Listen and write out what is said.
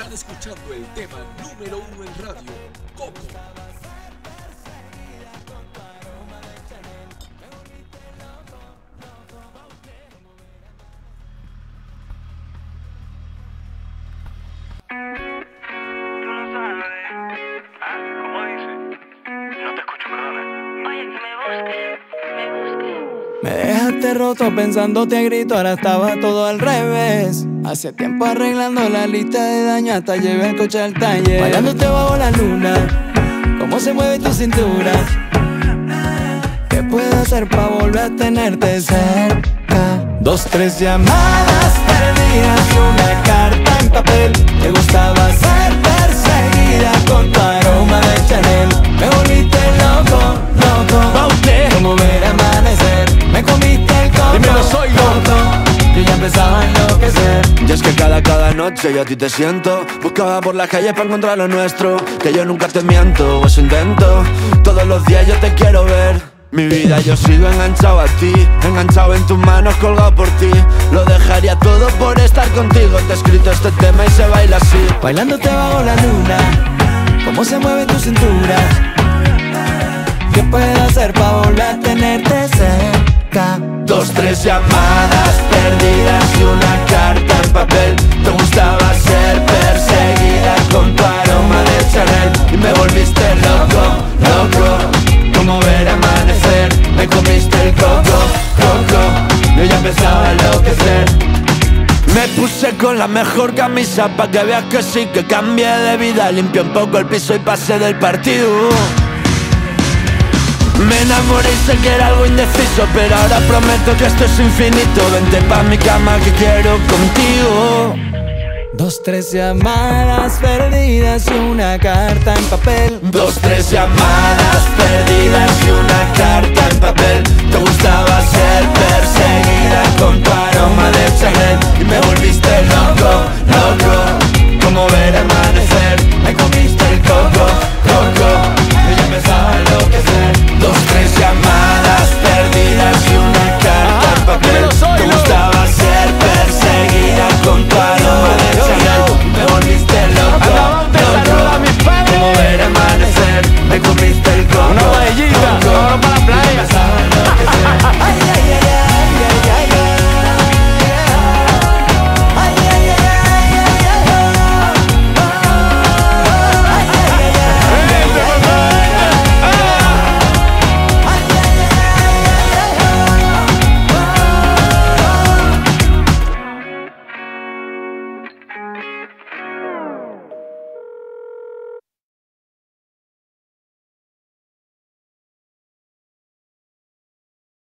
Están escuchando el tema número 1 en radio, Coco. Me dejaste roto pensándote a grito, ahora estaba todo al revés. Hace tiempo arreglando la lista de daño, hasta llevé el coche al taller. Bailándote bajo la luna, cómo se mueve tu cintura. ¿Qué puedo hacer pa' volver a tenerte cerca? 2, 3 llamadas perdidas y una carta en papel. Te gustaba ser perseguida con tu aroma de Chanel. Me volviste loco, loco, como ver amanecer. Me comiste el coco, dímelo, soy loco. Yo ya empezaba a enloquecer. Y es que cada noche yo a ti te siento. Buscaba por las calles para encontrar lo nuestro. Que yo nunca te miento, o eso intento. Todos los días yo te quiero ver. Mi vida yo sigo enganchado a ti, enganchado en tus manos, colgado por ti. Lo dejaría todo por estar contigo. Te he escrito este tema y se baila así. Bailándote bajo la luna, cómo se mueve tu cintura. ¿Qué puedo hacer pa' volver a tenerte cerca? 2, 3 llamadas perdidas y una carta en papel. Te gustaba ser perseguida con tu aroma de Chanel. Y me volviste loco, loco, como ver amanecer. Me comiste el coco, coco. Yo ya empezaba a enloquecer. Me puse con la mejor camisa pa' que veas que sí, que cambié de vida. Limpié un poco el piso y pasé del partido. Me enamoré y sé que era algo indeciso, pero ahora prometo que esto es infinito. Vente pa' mi cama que quiero contigo. 2, 3 llamadas perdidas y una carta en papel. 2, 3 llamadas perdidas y una carta en papel. Te gustaba